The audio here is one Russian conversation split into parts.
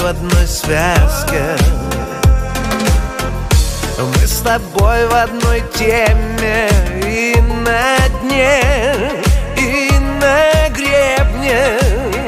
в одной связке. Мы с тобой в одной теме, и на дне, и на гребне.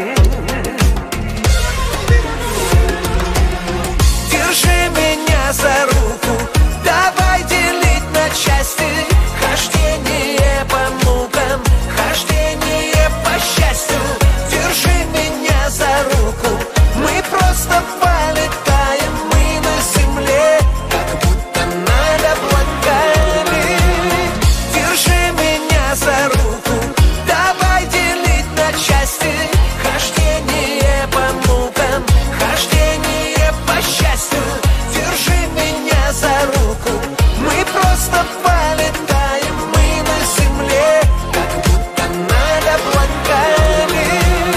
Держи меня за руку, давай делить на части. Хождение по мукам, хождение по счастью. Держи меня за руку, мы просто полетаем, мы на земле, как будто над облаками. Держи меня за руку, давай делить на части. Хождение по мукам, хождение по счастью. Держи меня за руку, мы просто полетаем, мы на земле, как будто над облаками.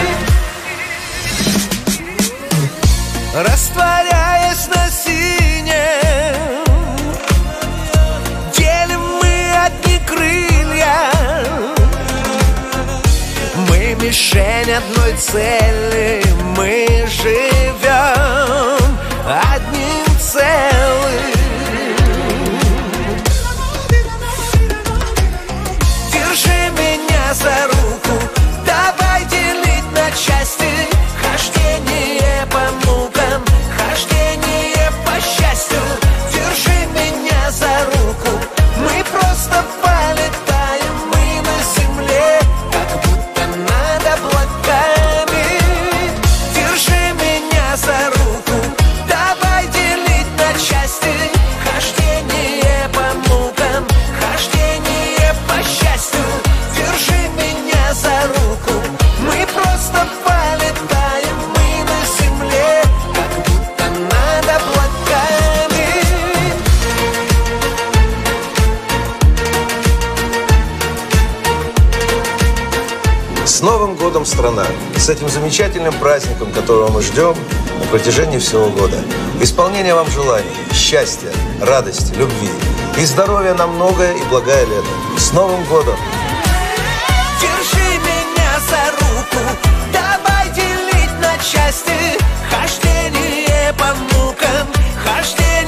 Растворяясь на синем, делим мы одни крылья. Мы мишень одной цели, мы живем одним целым. Держи меня за руку, давай делить на части. Хождение по мукам, хождение по счастью. Держи меня за руку, мы просто полетаем, мы на земле, как будто над облаками. Держи меня за руку, давай делить на части. Хождение по мукам, хождение по счастью. Держи меня за руку, мы просто полетаем, мы на земле, как будто над облаками. С Новым годом, страна! С этим замечательным праздником, которого мы ждем на протяжении всего года. Исполнения вам желаний, счастья, радости, любви и здоровья на многое и благое лето. С Новым годом! Держи меня за руку, давай делить на части. Хождение по мукам, хождение